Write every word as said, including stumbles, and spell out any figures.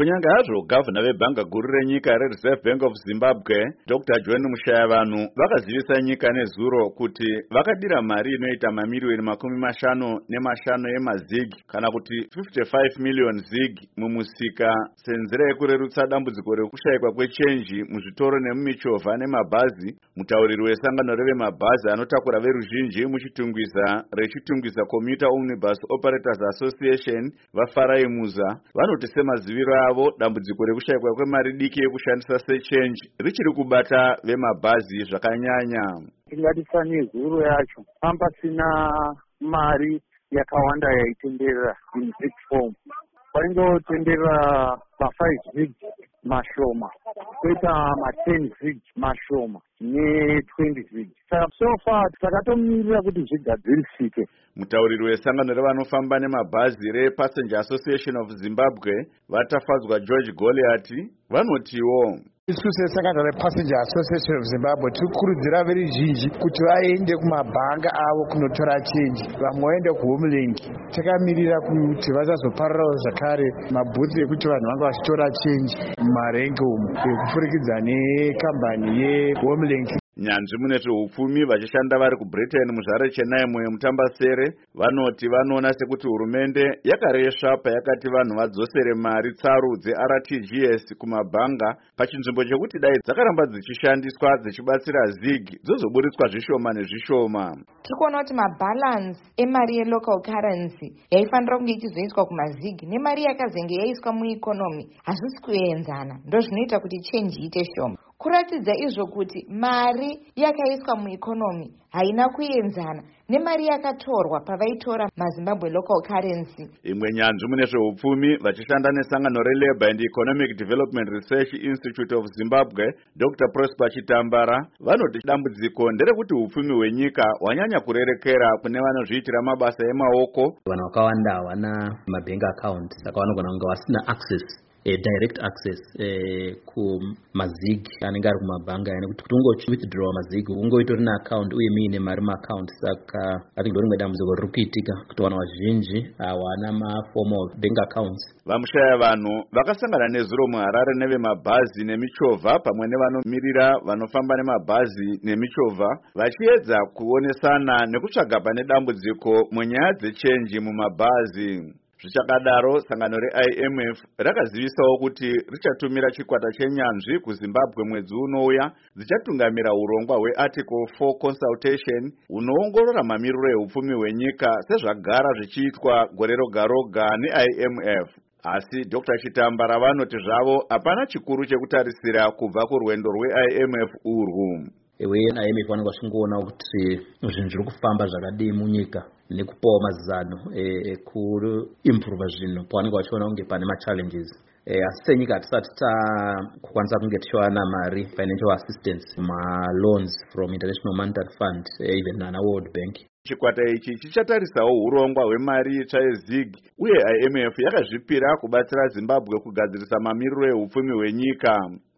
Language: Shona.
Kunyanga hazvo gavana vebhanga guru renyika reReserve Bank of Zimbabwe Doctor John Mushayavanhu vakazivisa nyika nezuro kuti vakadira mari inoita mamiliyoni makumi mashanu nemashanu emazig kana kuti fifty-five million zig mumusika senzira yekurerutsa dambudziko rekushayikwa kwechenji muzvitoro nemumichovha nemabhazi. Mutauriri wesangano revemabhazi anotakura veruzhinji muchitungwiza rechitungwiza Commuter Omnibus Operators Association vaFarai Muza vanoti semaziviro avo dambudziko rekushayikwa kwemari diki yekushandisa sechenji richiri kubata vemabhazi zvakanyanya. Tingadisa nezuro yacho pamba sina mari yakawanda yaitenderera in zig form. Paingotenderera ma-five zig mashoma, koita ma-ten zig mashoma ne-twenty zig. So far takatomirira kuti zvigadzirisike. Mutauriri wesangano revanofamba nemabhazi rePassenger Association of Zimbabwe vatafadzwa George Goliath vanotiwo isu sesangano rePassenger Association of Zimbabwe tikurudzira veruzhinji kuti vaende kumabhanga avo kunotora chenji, vamwe vaende kuHomeLink. Takamirira kuti vasazoparirawo zvakare mabhuthi ekuti vanhu vanga vachitora chenji mumarengi umu ekufurikidza nekambani yeHomeLink. Nyanzvi mune zveupfumi vachishanda vari kuBritain muzvare chenaimo yemutambasere vanoti vanoona sekuti hurumende yakaresva payakati vanhu vadzosere mari tsaru dzeR T G S kumabhanga pachinzvimbo chekuti dai dzakaramba dzichishandiswa dzichibatsira zig dzozoburitswa zvishoma nezvishoma. Tiri kuona kuti mabalance emari yelocal currency yaifanira kunge ichizoiswa kumazig nemari yakazenge yaiswa muikonomi hazvisi kuenzana, ndozvinoita kuti chenji iite shoma. Kuratidza izvo kuti mari yakaiswa muikonomi haina kuenzana nemari yakatorwa pavaitora maZimbabwe local currency. Imwe nyanzvi mune zveupfumi vachishanda nesangano reLabour and Economic Development Research Institute of Zimbabwe Doctor Prosper Chitambara vanoti dambudziko nderekuti upfumi hwenyika hwanyanya kurerekera kune vanozviitira mabasa emaoko. Vanhu vakawanda havana mabank account saka vanogona kunge vasina access A direct access eh, kumazig anenge ari kumabhanga yani kuti ungochi withdraw mazig ungoitori na account uye mine mari ma account saka ati ndo rimwe dambudziko riri kuitika kuti vanhu vazhinji hawana ma formal bank accounts. Vamushaya vanhu vakasangana nezuro muHarare nevemabhazi nemichovha pamwe nevanomirira vanofamba nemabhazi nemichovha vachiedza kuonesana nekutsvaga pane dambudziko munyaya dzechenji mumabhazi. Zvichakadaro sangano reI M F rakazivisawo kuti richatumira chikwata chenyanzvi kuZimbabwe mwedzi unouya dzichatungamira urongwa hweArticle four consultation unoongorora mamiriro ehupfumi hwenyika sezvagara zvichiitwa gore roga roga neI M F. Asi Doctor Chitambara vanoti zvavo hapana chikuru chekutarisira kubva kurwendo rweI M F urwu. Ewe I M F vanenge vachingoona kuti zvinhu zviri kufamba zvakadii munyika nekupawo mazano ekuimprova zvinhu pavanenge vachiona kunge pane machallenges. Asi senyika hatisati takukwanisa kunge tichiwana mari financial assistance maloans from International Monetary Fund even nana World Bank. Chikwata ichi chichatarisawo urongwa hwemari itsva yezig uye I M F yakazvipira kubatsira Zimbabwe kugadzirisa mamiriro ehupfumi hwenyika.